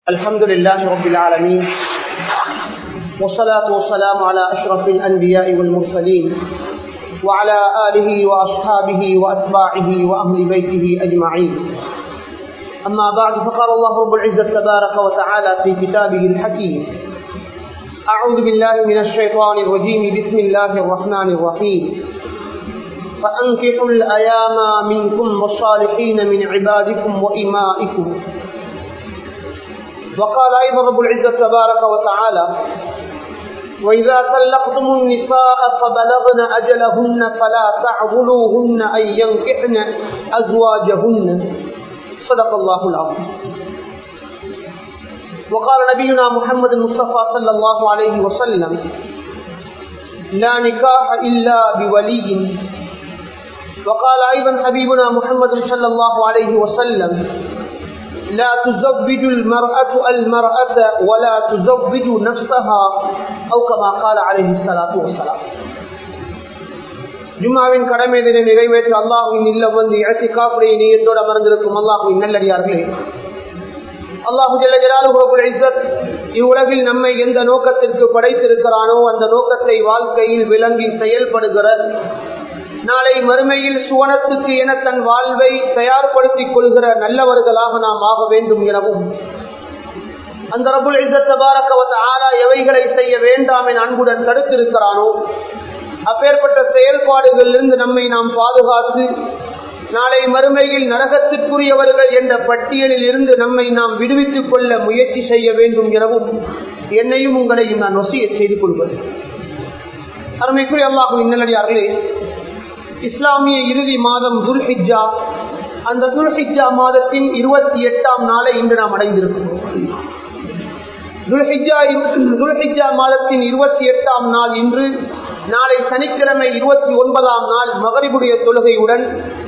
الحمد لله رب العالمين والصلاة والسلام على أشرف الأنبياء والمرسلين وعلى آله وأصحابه وأتباعه وأهل بيته أجمعين أما بعد فقال الله رب العزة تبارك وتعالى في كتابه الحكيم أعوذ بالله من الشيطان الرجيم بسم الله الرحمن الرحيم فأنكحوا الأيام منكم والصالحين من عبادكم وإمائكم وقال أيضا رب العزة تبارك وتعالى وإذا طلقتم النساء فبلغن أجلهن فلا تعضلوهن أن ينكحن أزواجهن صدق الله العظيم. وقال نبينا محمد المصطفى صلى الله عليه وسلم لا نكاح إلا بولي. وقال أيضا حبيبنا محمد صلى الله عليه وسلم لا تزوج المرأة المرأة ولا تزوج نفسها أو كما قال عليه الصلاة والسلام. ஜும்மாவின் கடமையை நிறைவேற்ற அல்லாஹ்வின் இல்லம் வந்து இஅ்திகாஃபுடைய நியத்தோடு அமர்ந்திருக்கும் அல்லாஹ்வின் நல்லடியார்களே, அல்லாஹ் ஜல்ல ஜலாலுஹு ரப்புல் இஸ்ஸத் இவ்வுலகில் நம்மை எந்த நோக்கத்திற்கு படைத்திருக்கிறானோ அந்த நோக்கத்தை வாழ்க்கையில் விளங்கி செயல்படுகிற நாளை மறுமையில் சுவனத்துக்கு என தன் வாழ்வை தயார்படுத்திக் கொள்கிற நல்லவர்களாக நாம் ஆக வேண்டும் எனவும், அந்த ரப்புல் இஸ்ஸத் தபாரக வ தஆலா எவைகளை செய்ய வேண்டாம் என அன்புடன் தடுத்திருக்கிறானோ அப்பேற்பட்ட செயல்பாடுகளிலிருந்து நம்மை நாம் பாதுகாத்து நாளை மறுமையில் நரகத்திற்குரியவர்கள் என்ற பட்டியலில் இருந்து நம்மை நாம் விடுவித்துக் கொள்ள முயற்சி செய்ய வேண்டும் எனவும் என்னையும் உங்களையும் நான் வசியத் செய்து கொள்வது. அருமைக்குரிய அல்லாஹ்வின் நல்லடியார்களே, இஸ்லாமிய இறுதி மாதம் துல்ஹிஜ்ஜா, அந்த துல்ஹிஜ்ஜா மாதத்தின் 28ஆம் நாளை இன்று நாம் அடைந்திருக்கிறோம். துல்ஹிஜ்ஜா மாதத்தின் 28ஆம் நாள் இன்று. நாளை சனிக்கிழமை 29ஆம் நாள் மகரிபுடைய தொழுகையுடன்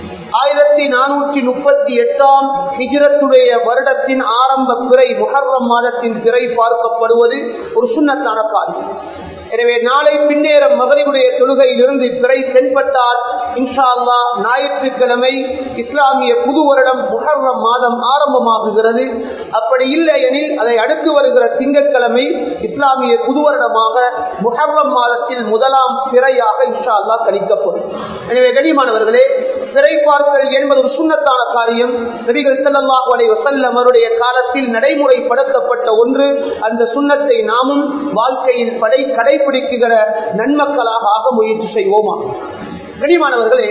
1438ஆம் ஹிஜ்ரத்துடைய வருடத்தின் ஆரம்ப பிறை முஹர்ரம் மாதத்தின் பிறை பார்க்கப்படுவது ஒரு சுன்னத்தான காரியம். எனவே நாளை பின்னேரம் மகரிபுடைய தொழுகையிலிருந்து பிறை தென்பட்டால் இன்ஷா அல்லாஹ் ஞாயிற்றுக்கிழமை இஸ்லாமிய புது வருடம் முஹர்ரம் மாதம் ஆரம்பமாகுகிறது. அப்படி இல்லை எனில் அதை அடுத்து வருகிற திங்கட்கிழமை இஸ்லாமிய புது வருடமாக முஹர்ரம் மாதத்தில் முதலாம் பிறையாக இன்ஷா அல்லாஹ் கணிக்கப்படும். எனவே கண்ணியமானவர்களே, பிறை பார்த்தல் என்பது ஒரு சுன்னத்தான காரியம். நபிகள் ஸல்லல்லாஹு அலைஹி வஸல்லம் அவருடைய காலத்தில் நடைமுறைப்படுத்தப்பட்ட ஒன்று. அந்த சுன்னத்தை நாமும் வாழ்க்கையில் கடைபிடிக்கிற நன்மக்களாக ஆக முயற்சி செய்வோமா? கண்ணியமானவர்களே,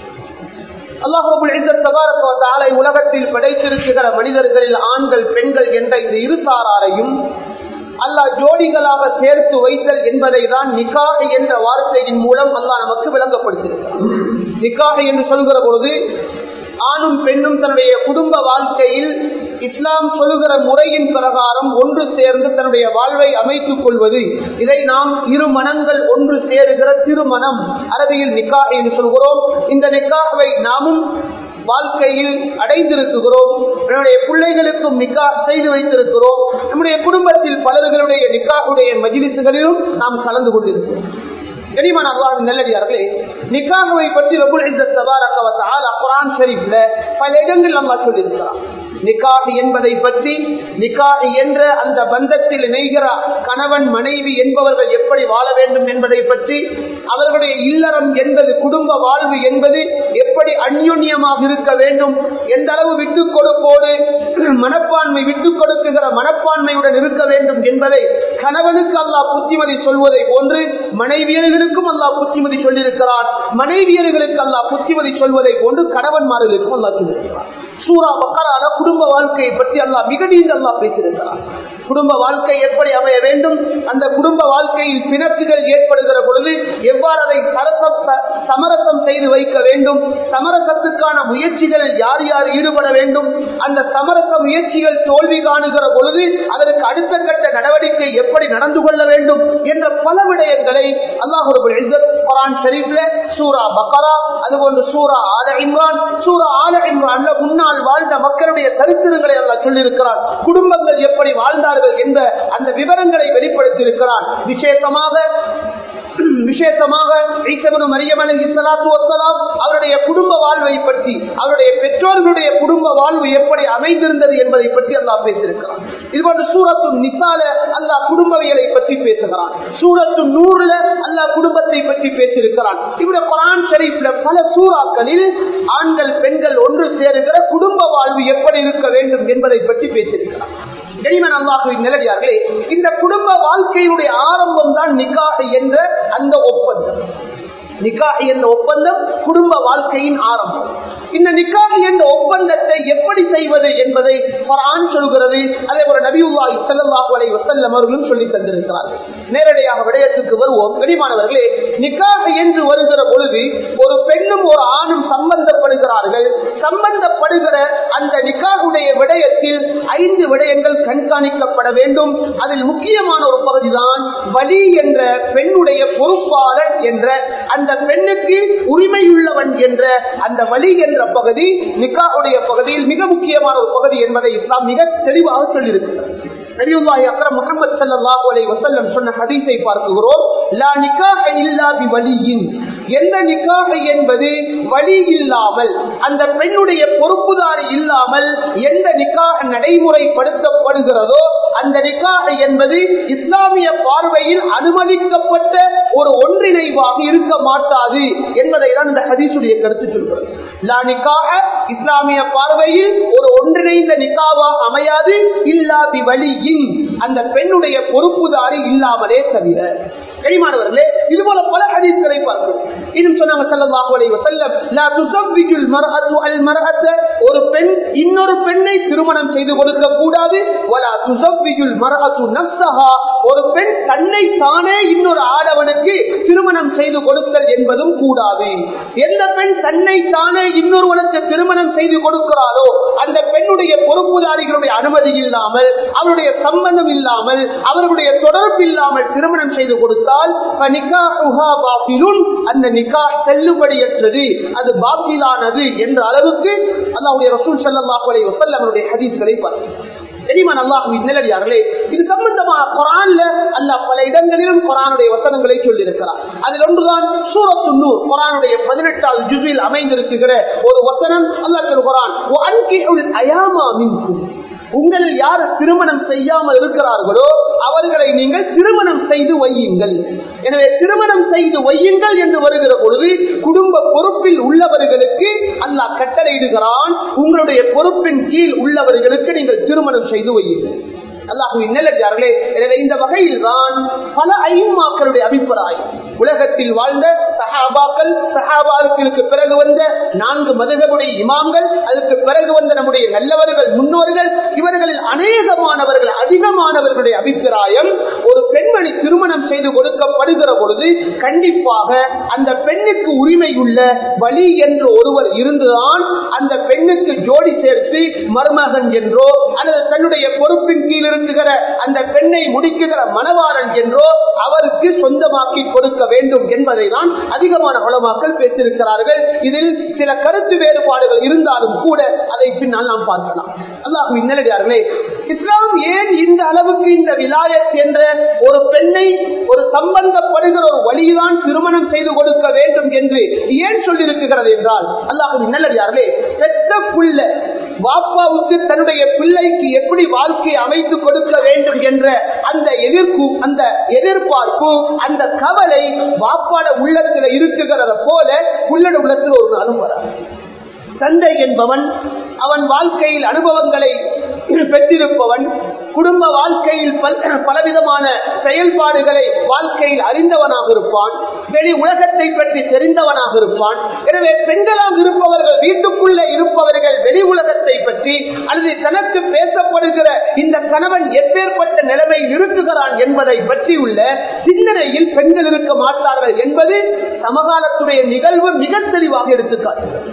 அல்லாஹ் ரப்பல் இஸ்ஸத் தபாரக வ தஆலா உலகத்தில் படைத்திருக்கிற மனிதர்களில் ஆண்கள் பெண்கள் என்ற இந்த இரு சாராரையும் அல்லாஹ் ஜோடிகளாக சேர்த்து வைத்தல் என்பதை தான் நிக்காஹ் என்ற வார்த்தையின் மூலம் அல்லாஹ் நமக்கு விளங்கப்படுத்தியிருக்கிறார். நிக்காஹ் என்று சொல்கிற பொழுது ஆணும் பெண்ணும் தன்னுடைய குடும்ப வாழ்க்கையில் இஸ்லாம் சொல்லுகிற முறையின் பிரகாரம் ஒன்று சேர்ந்து தன்னுடைய வாழ்வை அமைத்துக் கொள்வது, இதை நாம் இரு மனங்கள் ஒன்று சேருகிற திருமணம், அரபியில் நிக்காஹ் என்று சொல்கிறோம். இந்த நிக்காஹ்வை நாமும் வாழ்க்கையில் அடைந்திருக்கிறோம். நம்முடைய பிள்ளைகளுக்கும் நிக்காஹ் செய்து வைத்திருக்கிறோம். நம்முடைய குடும்பத்தில் பலர்களுடைய நிக்காஹுடைய மஜ்லிஸ்களிலும் நாம் கலந்து கொண்டிருக்கிறோம். கனிமான அல்லாஹ்வின் நல்லடியார்களே, நிக்காஹ்வை பற்றி ரப்புல் இஸ்ஸத் தபாரக வ தஆலா குர்ஆன் ஷரீஃப்ல பல இடங்களில் அல்லாஹ் சொல்லியிருக்கிறார். நிக்காஹ் என்பதை பற்றி, நிக்காஹ் என்ற அந்த பந்தத்தில் இணைகிற கணவன் மனைவி என்பவர்கள் எப்படி வாழ வேண்டும் என்பதை பற்றி, அவர்களுடைய இல்லறம் என்பது, குடும்ப வாழ்வு என்பது எப்படி அந்யோன்யமாக இருக்க வேண்டும், எந்த அளவு விட்டுக் கொடுப்போடு மனப்பான்மை விட்டுக் கொடுக்குகிற மனப்பான்மையுடன் இருக்க வேண்டும் என்பதை கணவனுக்கு அல்லாஹ் புத்திமதி சொல்வதை போன்று மனைவியர்களுக்கும் அல்லாஹ் புத்திமதி சொல்லியிருக்கிறார். மனைவியர்களுக்கு அல்லாஹ் புத்திமதி சொல்வதை போன்று கணவன்மார்களுக்கும் அல்லாஹ் சொல்லியிருக்கிறார். சூரா பக்கரால குடும்ப வாழ்க்கையை பற்றி அல்லாஹ் மிக நீண்ட அல்லாஹ் பேசியிருக்கிறார். குடும்ப வாழ்க்கை எப்படி அமைய வேண்டும், அந்த குடும்ப வாழ்க்கையில் பிணக்குகள் ஏற்படுகிற பொழுது எவ்வாறு அதை சமரசம் செய்து வைக்க வேண்டும், சமரசத்துக்கான முயற்சிகளில் யார் யார் ஈடுபட வேண்டும், அந்த சமரச முயற்சிகள் தோல்வி காணுகிற பொழுது அதற்கு அடுத்த கட்ட நடவடிக்கை எப்படி நடந்து கொள்ள வேண்டும் என்ற பல விடயங்களை அல்லாஹ் ரப்பல் இஸ்ஸத் குர்ஆன் ஷரீஃப்ல சூரா பக்கரா, அதுபோன்று சூரா ஆல இம்ரான், சூரா ஆல இம்ரான்ல முன்னால் வாழ்ந்த மக்களுடைய சரித்திரங்களை அல்லாஹ் சொல்லியிருக்கிறார். குடும்பங்கள் எப்படி வாழ்ந்தார்கள் என்ற அந்த விவரங்களை வெளிப்படுத்தி இருக்கிறார். விசேஷமாக விசேஷமாக ஈசா இப்னு மரியம் அலைஹிஸ்ஸலாத்து வஸ்ஸலாம் அவருடைய குடும்ப வாழ்வை பற்றி, அவருடைய பெற்றோர்களுடைய குடும்ப வாழ்வு எப்படி அமைந்திருந்தது என்பதை பற்றி அல்லாஹ் பேசியிருக்கிறான். இதுபோன்று சூரத்து நிசால அல்லாஹ் குடும்பவியலை பற்றி பேசுகிறான். சூரத்து நூறுல அல்லாஹ் குடும்பத்தை பற்றி பேசியிருக்கிறான். இப்படி குர்ஆன் ஷரீஃப்ல பல சூறாக்களில் ஆண்கள் பெண்கள் ஒன்று சேருகிற குடும்ப வாழ்வு எப்படி இருக்க வேண்டும் என்பதை பற்றி பேசியிருக்கிறான். கனிமன் அல்லாஹ்வின் நல்லடியார்களே, இந்த குடும்ப வாழ்க்கையினுடைய ஆரம்பம் தான் நிக்காஹ் என்ற அந்த ஒப்பந்தம். நிக்காஹ் என்ற ஒப்பந்தம் குடும்ப வாழ்க்கையின் ஆரம்பம். இந்த நிக்காஹ் என்ற ஒப்பந்தத்தை எப்படி செய்வது என்பதை குர்ஆன் சொல்கிறது. அதே போல நபியுல்லாஹி ஸல்லல்லாஹு அலைஹி வஸல்லம் அவர்களும் சொல்லி தந்திருக்கிறார்கள். நேரடியாக விடயத்துக்கு வருவோம். கனிமானவர்களே, நிக்காஹ் என்று வருகிற பொழுது ஒரு பெண்ணும் ஒரு ஆணும் சம்பந்தப்படுகிறார்கள். சம்பந்தப்படுகிற அந்த நிக்காஹுடைய விடயத்தில் 5 விடயங்கள் கண்காணிக்கப்பட வேண்டும். அதில் முக்கியமான ஒரு பகுதிதான் வலி என்ற பெண்ணுடைய பொறுப்பாளர் என்ற அந்த பெண்ணுக்கு உரிமையுள்ளவன் என்ற அந்த வலி என்ற பகுதி நிக்காஹுடைய பகுதியில் மிக முக்கியமான ஒரு பகுதி என்பதை இஸ்லாம் மிக தெளிவாக சொல்லியிருக்கிறது. நபியுல்லாஹி அக்ரம் முஹம்மது ஸல்லல்லாஹு அலைஹி வஸல்லம் சொன்ன ஹதீஸை பார்க்கிறோம். லா நிக்காஹ இல்லா பிவலியின், எந்த நிக்காஹ் என்பது வலி இல்லாமல், அந்த பெண்ணுடைய பொறுப்புதாரி இல்லாமல் எந்த நிக்காஹ் நடைமுறைப்படுத்தப்படுகிறதோ அந்த நிக்காஹ் என்பது இஸ்லாமிய பார்வையில் அனுமதிக்கப்பட்ட ஒரு ஒன்றிணைவாக இருக்க மாட்டாது என்பதை தான் இந்த ஹதீஸுடைய கருத்து சொல்கிறது. லா நிக்காஹ இஸ்லாமிய பார்வையில் ஒரு ஒன்றிணைந்த நிக்காஹாக அமையாது இல்லா பிவலியின், அந்த பெண்ணுடைய பொறுப்புதாரி இல்லாமலே தவிர. கனிமானவர்களே, இது போல பல ஹதீஸ்களை பார்க்கிறோம். இன்னும் சொன்னாங்க ஸல்லல்லாஹு அலைஹி வஸல்லம், லா துஸவ்விஜுல் மர்அத்து அல் மர்அத்த, ஒரு பெண் இன்னொரு பெண்ணை திருமணம் செய்து கொடுக்க கூடாது. வலா துஸவ்விஜுல் மர்அத்து நஃப்ஸஹா, ஒரு பெண் தன்னை தானே இன்னொரு ஆடவனுக்கு திருமணம் செய்து கொடுத்தல் என்பதும் கூடாது. எந்த பெண் தன்னை தானே இன்னொருவனுக்கு திருமணம் செய்து கொடுக்கிறாரோ அந்த பெண்ணுடைய பொறுப்புதாரிகளுடைய அனுமதி இல்லாமல், அவருடைய சம்பந்தம் இல்லாமல், அவர்களுடைய தொடர்பு இல்லாமல் திருமணம் செய்து கொடுத்தால் அந்த நிக்காஹ் செல்லுபடியற்றது, அது பாத்திலானது என்ற அளவுக்கு அல்லாஹ்வுடைய ரசூல் ஸல்லல்லாஹு அலைஹி வஸல்லம் அவருடைய ஹதீஸ்களை பார்க்கிறோம். தெரியுமான் அல்லாஹ்வின் நல்லடியார்களே, இது சம்பந்தமாக குர்ஆன்ல அல்லாஹ் பல இடங்களிலும் குர்ஆனுடைய வசனங்களை சொல்லி இருக்கிறார். அதில் ஒன்றுதான் சூரத்து நூர், குர்ஆனுடைய 18வது ஜுஸில் அமைந்திருக்கிற ஒரு வசனம். அல்லாஹ் சொல்கிறான், வஅன்கிஹுல் அயாமா மின்கும், உங்களில் யார் திருமணம் செய்யாமல் இருக்கிறார்களோ அவர்களை நீங்கள் திருமணம் செய்து வையுங்கள். எனவே திருமணம் செய்து வையுங்கள் என்று வருகிற பொழுது குடும்ப பொறுப்பில் உள்ளவர்களுக்கு அல்லாஹ் கட்டளையிடுகிறான், உங்களுடைய பொறுப்பின் கீழ் உள்ளவர்களுக்கு நீங்கள் திருமணம் செய்து வையுங்கள். அல்லாஹ்வின் நல்லடியார்களே, எனவே இந்த வகையில் தான் பல ஐம்மாக்களுடைய அபிப்பிராயம். உலகத்தில் வாழ்ந்த சஹாபாக்கள், சஹாபாக்களுக்கு பிறகு வந்த 4 மதுஹபுடைய இமாம்கள், அதற்கு பிறகு வந்த நம்முடைய நல்லவர்கள் முன்னோர்கள், இவர்களில் அநேகமானவர்கள், அதிகமானவர்களுடைய அபிப்பிராயம், ஒரு பெண்மணி திருமணம் செய்து கொடுக்கப்படுகிற பொழுது கண்டிப்பாக அந்த பெண்ணுக்கு உரிமை உள்ள வலி என்று ஒருவர் இருந்துதான் அந்த பெண்ணுக்கு ஜோடி சேர்த்து மருமகன் என்றோ அல்லது தன்னுடைய பொறுப்பின் கீழ் இருக்குகிற அந்த பெண்ணை முடிக்குகிற மணவாளன் என்றோ அவருக்கு சொந்தமாக்கி கொடுக்க வேண்டும் என்பதை தான் அதிகமான உலமாக்கள் பேசியிருக்கிறார்கள். இதில் சில கருத்து வேறுபாடுகள் இருந்தாலும் கூட அதை பின்னால் நாம் பார்க்கலாம். அல்லாஹ்வின் நல்லடியார்களே, இஸ்லாம் ஏன் இந்த அளவுக்கு இந்த விலாயத் என்ற ஒரு பெண்ணை ஒரு சம்பந்தப்படுகிற ஒரு வழிதான் திருமணம் செய்து கொடுக்க வேண்டும் என்று ஏன் சொல்லியிருக்கிறது என்றால், அல்லாஹ்வின் நல்லடியார்களே, பெற்ற புள்ள வாப்பாவுக்கு தன்னுடைய பிள்ளைக்கு எப்படி வாழ்க்கை அமைத்து கொடுக்க வேண்டும் என்ற அந்த எதிர்பார்ப்பு, அந்த கவலை வாப்பாட உள்ளத்தில் இருக்குகிறத போல புள்ளட உள்ளத்தில் ஒரு நாளும் வராது. தந்தை என்பவன் அவன் வாழ்க்கையில் அனுபவங்களை பெற்றிருப்பவன், குடும்ப வாழ்க்கையில் பலவிதமான செயல்பாடுகளை வாழ்க்கையில் அறிந்தவனாக இருப்பான், வெளி உலகத்தை பற்றி தெரிந்தவனாக இருப்பான். எனவே பெண்களாக இருப்பவர்கள், வீட்டுக்குள்ளே இருப்பவர்கள் வெளி உலகத்தை பற்றி அல்லது தனக்கு பேசப்படுகிற இந்த கணவன் எப்பேற்பட்ட நிலைமையில் இருக்குகிறான் என்பதை பற்றி உள்ள சிந்தனையில் பெண்கள் இருக்க மாட்டார்கள் என்பது சமகாலத்துடைய நிகழ்வு மிக தெளிவாக எடுத்துக்காட்டுகிறது.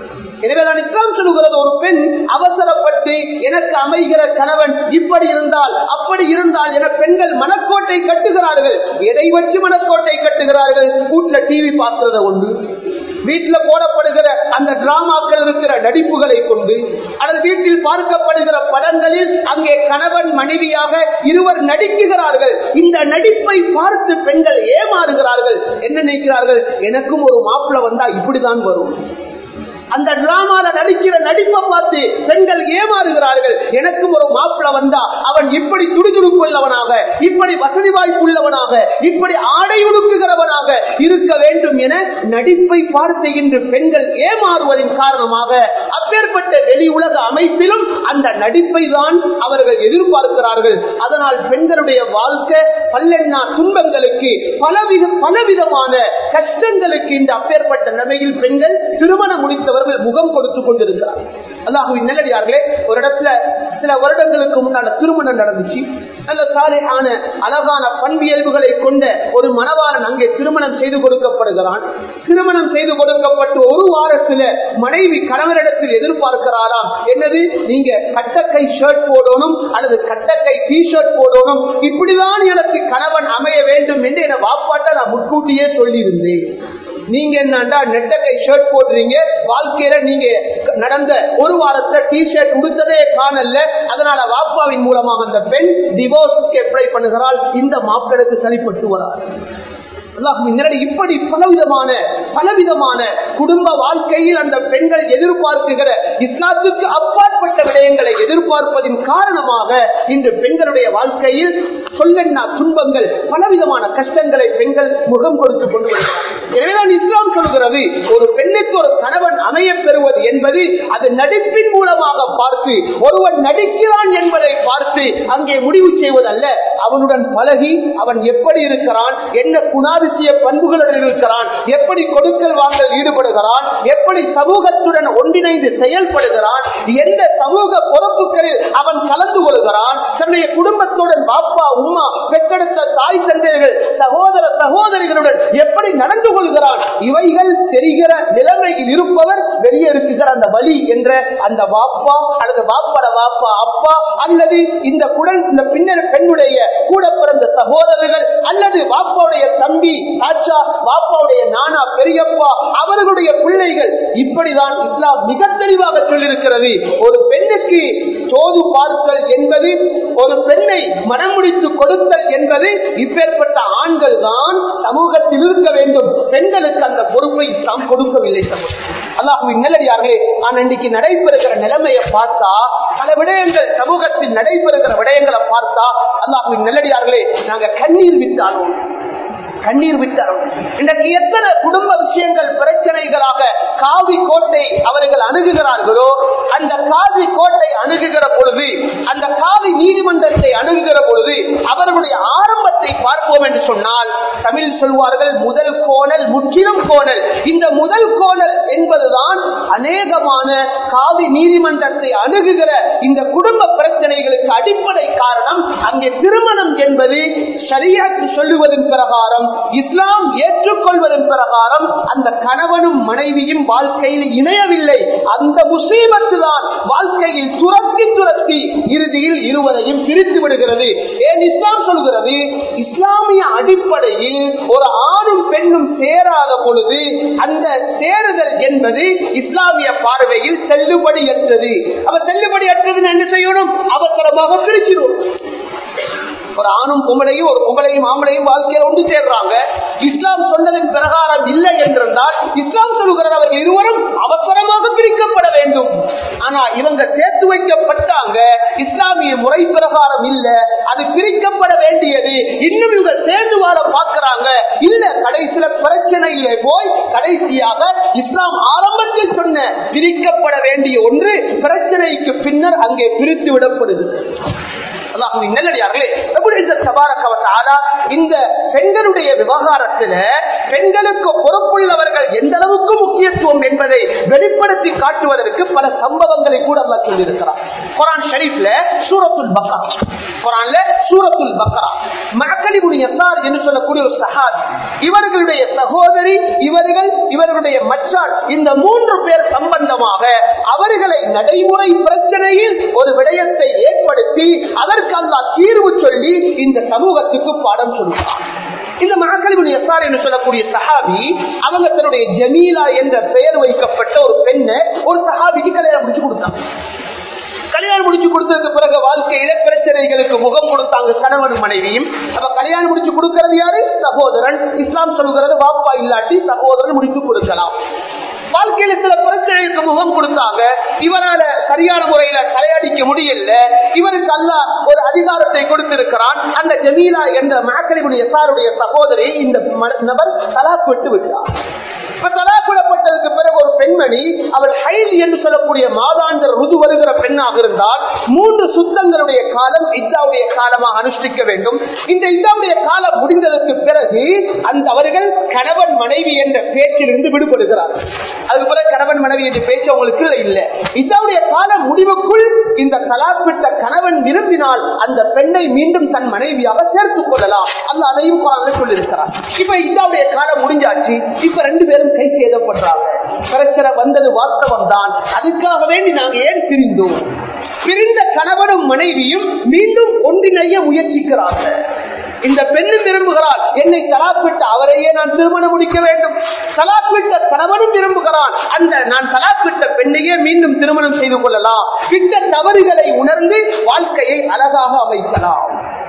எனவேதான் இஸ்லாம் சொல்லுகிறது, ஒரு பெண் அவசரப்பட்டு எனக்கு அமைகிற கணவன் இப்படி இருந்தால் அப்படி இருந்தால் என பெண்கள் மனக்கோட்டை கட்டுகிறார்கள். எதை வச்சு மனக்கோட்டை கட்டுகிறார்கள்? வீட்டுல டிவி பார்க்கிறத கொண்டு, வீட்டுல போடப்படுகிற அந்த டிராமாக்கள் இருக்கிற நடிப்புகளை கொண்டு, அல்லது வீட்டில் பார்க்கப்படுகிற படங்களில் அங்கே கணவன் மனைவியாக இருவர் நடிக்கிறார்கள். இந்த நடிப்பை பார்த்து பெண்கள் ஏமாறுகிறார்கள். என்ன நினைக்கிறார்கள்? எனக்கும் ஒரு மாப்பிள்ளை வந்தா இப்படிதான் வரும். அந்த டிராமால நடிக்கிற நடிப்பை பார்த்து பெண்கள் ஏமாறுகிறார்கள். எனக்கும் ஒரு மாப்பிள்ளை வந்தா அவன் இப்படி துடிதுடுப்பு உள்ளவனாக, இப்படி வசதி வாய்ப்பு உள்ளவனாக, இப்படி ஆடை உடுக்குகிறவனாக இருக்க வேண்டும் என நடிப்பை பார்த்து இன்று பெண்கள் ஏமாறுவதன் காரணமாக அப்பேற்பட்ட வெளி உலக அமைப்பிலும் அந்த நடிப்பை தான் அவர்கள் எதிர்பார்க்கிறார்கள். அதனால் பெண்களுடைய வாழ்க்கை பல்லெண்ணா துன்பங்களுக்கு, பலவிதமான கஷ்டங்களுக்கு இந்த அப்பேற்பட்ட நிலையில் பெண்கள் திருமணம் முடித்தவர்கள் முகம் கொடுத்துக் கொண்டிருக்கிறார். அல்லாஹ்வின் நல்லடியார்களே, ஒரு இடத்துல சில வருடங்களுக்கு முன்னால திருமணம் நடந்துச்சு. நல்ல சாலையான அழகான பண்பியல்புகளை கொண்ட ஒரு மணவாளன் அங்கே திருமணம் செய்து கொடுக்கப்படுகிறான். திருமணம் செய்து கொடுக்கப்பட்டு ஒரு வாரத்தில் மனைவி கணவரிடத்தில் எதிர்பார்க்கிறாராம், என்னது நீங்க கட்டக்கை ஷர்ட் போடணும் அல்லது கட்டக்கை டி ஷர்ட் போடணும், இப்படிதான் எனக்கு கணவன் அமைய வேண்டும் என்று என வாப்பாட்ட நான் முன்கூட்டியே சொல்லி இருந்தேன். நீங்க என்னண்டா நெட்டக்கை ஷர்ட் போடுறீங்க, வாழ்க்கையில நீங்க நடந்த ஒரு வாரத்தை டி ஷர்ட் உடுத்ததே காணல. அதனால வாப்பாவின் மூலமாக அந்த பெண் டிவோர்ஸ்க்கு அப்ளை பண்ணுகிறாள். இந்த மாப்பிளுக்கு சரிப்பட்டு வரார். இப்படி பலவிதமான குடும்ப வாழ்க்கையில் அந்த பெண்கள் எதிர்பார்க்கிற இஸ்லாத்துக்கு அப்பாற்பட்ட விடயங்களை எதிர்பார்ப்பதின் காரணமாக இன்று பெண்களுடைய வாழ்க்கையில் சொல்லெண்ணா துன்பங்கள், பலவிதமான கஷ்டங்களை பெண்கள் முகம் கொடுத்துக் கொண்டு வருகிறார். எனவேதான் இஸ்லாம் சொல்கிறது, ஒரு பெண்ணுக்கு ஒரு கணவன் அமைய பெறுவது என்பது அது நடிப்பின் மூலமாக பார்த்து, ஒருவன் நடிக்கிறான் என்பதை பார்த்து அங்கே முடிவு செய்வதல்ல. அவனுடன் பழகி அவன் எப்படி இருக்கிறான், என்ன குணாதிசய பண்புகளுடன் இருக்கிறான், எப்படி கொடுக்கல் வாங்கல் ஈடுபடுகிறான், எப்படி சமூகத்துடன் ஒன்றிணைந்து செயல்படுகிறான், எந்த சமூக பொறுப்புகளில் அவன் கலந்து கொள்கிறான், தன்னுடைய குடும்பத்துடன் பாப்பா உம்மா பெற்றெடுத்த தாய் தந்தையர்கள் சகோதர சகோதரிகளுடன் எப்படி நடந்து கொள்கிறான், இவைகள் தெரிகிற நிலைமையில் இருப்பவர் வெளியே இருக்கிற அந்த வழி என்ற அந்த வாப்பா அல்லது வாப்பட வாப்பா அப்பா அல்லது இந்த பின்னர் பெண்ணுடைய கூட பிறந்த சகோதரர்கள் அல்லது வாப்பாவுடைய தம்பி தாச்சா, வாப்பாவுடைய நானா பெரியப்பா, அவர்களுடைய பிள்ளைகள், இப்படிதான் இஸ்லாம் மிக தெளிவாக சொல்லியிருக்கிறது. ஒரு பெண்ணுக்கு தோது பார்த்தல் என்பது, ஒரு பெண்ணை மனம் முடித்து கொடுத்தல் என்பது இப்பேற்பட்ட ஆண்கள் தான் சமூகத்தில் இருக்க வேண்டும். பெண்களுக்கு அந்த பொறுப்பை இஸ்லாம் கொடுக்கவில்லை. அல்லாஹ்வின் நல்லடியார்களே, ஆனால் இன்றைக்கு நடைபெறுகிற நிலைமையை பார்த்தா, பல விடயங்கள் சமூகத்தில் நடைபெறுகிற விடயங்களை பார்த்தா, அல்லாஹ்வின் நல்லடியார்களே, நாங்க கண்ணீர் விட்டாலும் இன்றைக்கு எத்தனை குடும்ப விஷயங்கள் பிரச்சனைகளாக காவி கோட்டை அவர்கள் அணுகுகிறார்களோ, அந்த காவி கோட்டை அணுகுகிற பொழுது, அந்த காவி நீதிமன்றத்தை அணுகுகிற பொழுது அவர்களுடைய ஆரம்பத்தை பார்ப்போம் என்று சொன்னால், தமிழ் சொல்வார்கள் முதல் கோணல் முற்றிலும் கோணல். இந்த முதல் கோணல் என்பதுதான் அநேகமான காவி நீதிமன்றத்தை அணுகுகிற இந்த குடும்ப பிரச்சனைகளுக்கு அடிப்படை காரணம். அங்கே திருமணம் என்பது ஷரியத் சொல்லுவதன் பிரகாரம், இஸ்லாம் ஏற்றுக்கொள்வதன் பிரகாரம் அந்த கணவனும் மனைவியும் வாழ்க்கையில் இணையவில்லை. அந்த முசீபத்து தான் வாழ்க்கையில் துரத்தி இறுதியில் இருவரையும் பிரித்து விடுகிறது. ஏன் இஸ்லாம் சொல்கிறது, இஸ்லாமிய அடிப்படையில் ஒரு ஆணும் பெண்ணும் சேராத பொழுது அந்த சேருதல் என்பது இஸ்லாமிய பார்வையில் செல்லுபடியற்றது. அவர் செல்லுபடியற்றது என்ன செய்யணும்? அவசரமாக பிரிச்சிடும். ஒரு ஆணும் பொம்பளையும் ஒரு பொம்பளையும் ஆம்பளையும் வாழ்க்கையில் ஒன்று சேர்றாங்க. இஸ்லாம் சொன்னதன் பிரகாரம் இல்லை என்றால் இஸ்லாம் சொல்லுகிறது அவர்கள் இருவரும் அவசரமாக பிரிக்கப்பட வேண்டும். ஆனா இவங்க சேர்த்து வைக்கப்பட்டாங்க, இஸ்லாமிய முறை பிரகாரம் இல்ல, அது பிரிக்கப்பட வேண்டியது. இன்னும் இவங்க சேர்ந்து வாழ பார்க்கிறாங்க இல்ல, கடைசியில பிரச்சனையிலே போய் கடைசியாக இஸ்லாம் ஆரம்பத்தில் சொன்ன பிரிக்கப்பட வேண்டிய ஒன்று பிரச்சனைக்கு பின்னர் அங்கே பிரித்து விடப்படுது. இந்த பெண்களுடைய விவகாரத்தில் பெண்களுக்கு பொறுப்புள்ளவர்கள் எந்த அளவுக்கு முக்கியத்துவம் என்பதை வெளிப்படுத்தி காட்டுவதற்கு பல சம்பவங்களை கூட அல்லாஹ் சொல்லியிருக்கிறார். குர்ஆன் ஷரீஃப்ல சூரத்துல் பக்ரா, குர்ஆன்ல சூரத்துல் பக்ரா. மஅக்கல் இப்னு யஸார் என்று சொல்லக்கூடிய ஒரு சஹாபி, இவர்களுடைய சகோதரி, இவர்களுடைய மச்சான், இந்த 3 பேர் சம்பந்தமாக அவர்களை நடைமுறை பிரச்சனையில் ஒரு விடயத்தை ஏற்படுத்தி அதற்கு அல்லாஹ் தீர்வு சொல்லி இந்த சமூகத்துக்கு பாடம் சொல்லுவார். இந்த மஅக்கல் இப்னு யஸார் என்று சொல்லக்கூடிய சஹாபி, அவங்க தன்னுடைய ஜமீலா என்ற பெயர் வைக்கப்பட்ட ஒரு பெண்ணை ஒரு சஹாபிக்கு கல்யாணம் முடிச்சு கொடுத்தாங்க. கல்யாணம் முடிச்சு கொடுத்ததுக்கு பிறகு வாழ்க்கையில பிரச்சனைகளுக்கு முகம் கொடுத்தாங்க கணவன் மனைவியும். அப்ப கல்யாணம் முடிச்சு கொடுக்கிறது யாரு? சகோதரன். இஸ்லாம் சொல்கிறது வாப்பா இல்லாட்டி சகோதரன் முடித்து கொடுக்கலாம். வாழ்க்கையில சில பிரச்சனைகளுக்கு முகம் கொடுத்தாங்க. இவரால சரியான முறையில தலையடிக்க முடியல. இவருக்கு அல்லாஹ் ஒரு அதிகாரத்தை கொடுத்திருக்கிறான். அந்த ஜமீலா என்ற மஅக்கல் இப்னு யஸாருடைய சகோதரி இந்த நபர் தலாக் விட்டு விட்டார். தலாக் விடப்பட்டதுக்கு பிறகு ஒரு பெண்மணி, அவள் ஹைல் என்று சொல்லக்கூடிய மாதாந்திர ருது வருகிற பெண்ணாக இருந்தால் 3 சுத்தங்களுடைய காலம் இத்தாவுடைய காலமாக அனுஷ்டிக்க வேண்டும். இந்த இத்தாவுடைய காலம் முடிந்ததற்கு பிறகு அந்த அவர்கள் கணவன் மனைவி என்ற பேச்சில் இருந்து விடுபடுகிறார். அதுக்கு பிறகு கணவன் மனைவி என்ற பேச்சு அவங்களுக்கு இல்லை. இத்தாவுடைய காலம் முடிவுக்குள் இந்த தலாக் விட்ட கணவன் விரும்பினால் அந்த பெண்ணை மீண்டும் தன் மனைவியாக சேர்த்துக் கொள்ளலாம். அல்லாஹ் அதையும் குர்ஆனில் சொல்லியிருக்கிறார். இப்ப இத்தாவுடைய காலம் முடிஞ்சாச்சு. இப்ப 2 பேரும் கை சேதப்படுறாங்க. பிரச்சனை வந்தது வாஸ்தவம் தான். அதுக்காக வேண்டி நாங்க ஏன் பிரிந்தோம்? பிரிந்த கணவனும் மனைவியும் மீண்டும் ஒன்றிணைய முயற்சிக்கிறார்கள். இந்த பெண்ணும் விரும்புகிறாள், என்னை தலாக் விட்ட அவரையே நான் திருமணம் முடிக்க வேண்டும். தலாக் விட்ட கணவனும் விரும்புகிறான், அந்த நான் தலாக் விட்ட பெண்ணையே மீண்டும் திருமணம் செய்து கொள்ளலாம். விட்ட தவறுகளை உணர்ந்து வாழ்க்கையை அழகாக அமைக்கலாம்.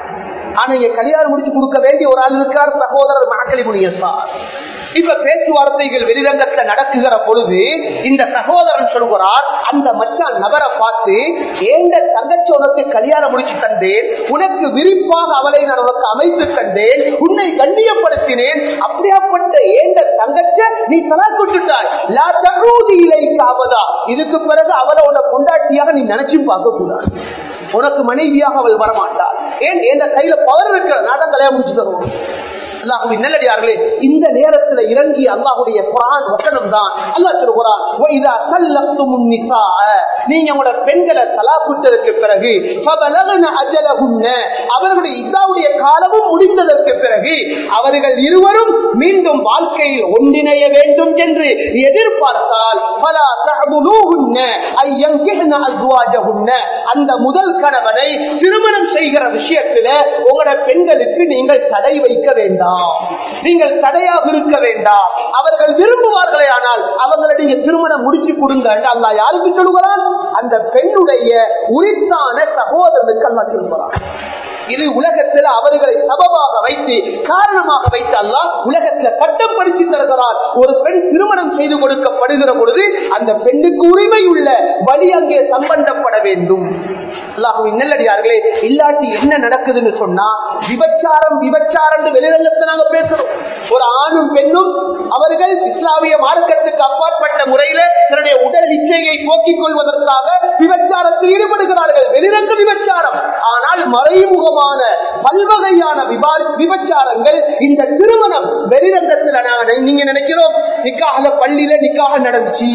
ஆனா இங்க கல்யாணம் முடிச்சு கொடுக்க வேண்டிய ஒரு ஆள் இருக்கார், சகோதரர் மஅக்கல் இப்னு யஸார். இப்ப பேச்சுவார்த்தைகள் வெளிரங்கத்துல நடக்குகிற பொழுது இந்த சகோதரன் சொல்கிறார், அந்த மச்சான் நபரை பார்த்து, ஏண்ட தங்கச்சி உனக்கு கல்யாணம் முடிச்சு தந்தேன், உனக்கு விருப்பாக அவளை நான் உனக்கு அமைத்து தந்தேன், உன்னை கண்ணியப்படுத்தினேன், அப்படியாப்பட்ட ஏண்ட தங்கச்ச நீ தலாக் விட்டுட்டாய். லா தஊதி இலைக அபதா, இதுக்கு பிறகு அவளை உனக்கு கொண்டாட்டியாக நீ நினைச்சும் பார்க்க கூடாது. உனக்கு மனைவியாக அவள் வரமாட்டாள். ஏன் என்ற கையில பவர் இருக்கிற நான் கல்யாணம் முடிச்சு தருவோம். அல்லாஹ்வின் நல்லடியார்களே, இந்த நேரத்தில் இறங்கிய அல்லாஹ்வுடைய குர்ஆன் வசனம் தான். அல்லாஹ் சொல்கிறான், வஇதா ஸல்லத்துமுன் நிஸாஅ, நீங்க உங்களோட பெண்களை தலாக் விட்டதற்கு பிறகு ஃபபலகன அஜலஹுன்ன, அவர்களுடைய இதாவுடைய காலமும் முடிந்ததற்கு பிறகு அவர்கள் இருவரும் மீண்டும் வாழ்க்கையில் ஒன்றிணைய வேண்டும் என்று எதிர்பார்த்தால் ஃபலா தஅதுலுஹுன்ன ஐயன்கிஹ்ன அஸ்வாஜஹுன்ன, அந்த முதல் கணவனை திருமணம் செய்கிற விஷயத்தில் உங்களோட பெண்களுக்கு நீங்கள் தடை வைக்க வேண்டாம். நீங்கள் தடையாக இருக்க வேண்டாம். அவர்கள் விரும்புவார்களே ஆனால் அவங்களை நீங்க திருமணம் முடிச்சு கொடுங்க. அல்லாஹ் யாருக்கு சொல்லுகிறான்? அந்த பெண்ணுடைய உரித்தான சகோதரனுக்கு அல்லாஹ் சொல்லுகிறான். இது உலகத்தில் அவர்களை சபபாக வைத்து காரணமாக வைத்து அல்லாஹ் உலகத்தில் கட்டப்படுத்தி தருகிறார். ஒரு பெண் திருமணம் செய்து கொடுக்கப்படுகிற பொழுது அந்த பெண்ணுக்கு உரிமை உள்ள வழி அங்கே சம்பந்தப்பட வேண்டும். அல்லாஹ்வின் நல்லடியார்களே, இல்லாட்டி என்ன நடக்குதுன்னு சொன்னா விபச்சாரம் வெளிரங்கத்தை நாங்க பேசுறோம். ஒரு ஆணும் பெண்ணும் அவர்கள் இஸ்லாமிய மார்க்கத்துக்கு அப்பாற்பட்ட முறையில தன்னுடைய உடல் இச்சையை போக்கிக் கொள்வதற்காக விபச்சாரத்தில் ஈடுபடுகிறார்கள். வெளிரங்க விபச்சாரம். ஆனால் மறைமுகமான பல்வகையான விபச்சாரங்கள் இந்த திருமணம் வெளிரங்கத்தில் நீங்க நினைக்கிறோம் நிக்காஹ்ல பள்ளியில நிக்காஹ் நடந்துச்சு,